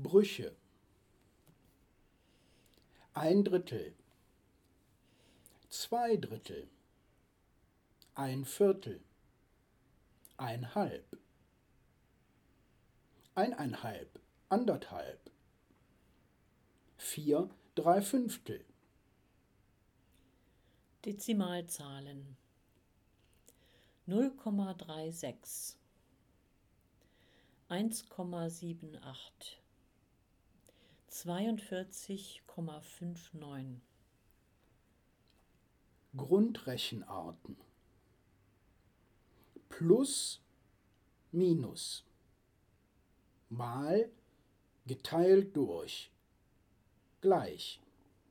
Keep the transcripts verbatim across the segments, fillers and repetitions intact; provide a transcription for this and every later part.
Brüche. Ein Drittel, zwei Drittel, ein Viertel, ein Halb, eineinhalb, anderthalb, vier, drei Fünftel. Dezimalzahlen: null Komma sechsunddreißig, eins Komma achtundsiebzig, zweiundvierzig Komma neunundfünfzig. Grundrechenarten: Plus, Minus, mal, geteilt durch, gleich.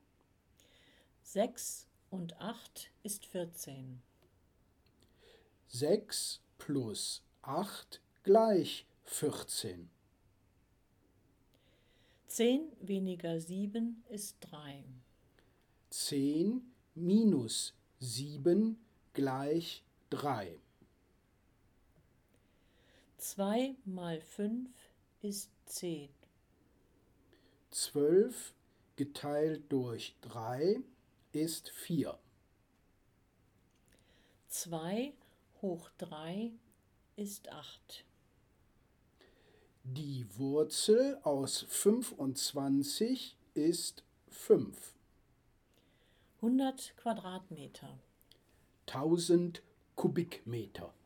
sechs und acht ist vierzehn. sechs plus acht gleich vierzehn. zehn weniger sieben ist drei. zehn minus sieben gleich drei. zwei mal fünf ist zehn. zwölf geteilt durch drei ist vier. zwei hoch drei ist acht. Die Wurzel aus fünfundzwanzig ist fünf. hundert Quadratmeter. tausend Kubikmeter.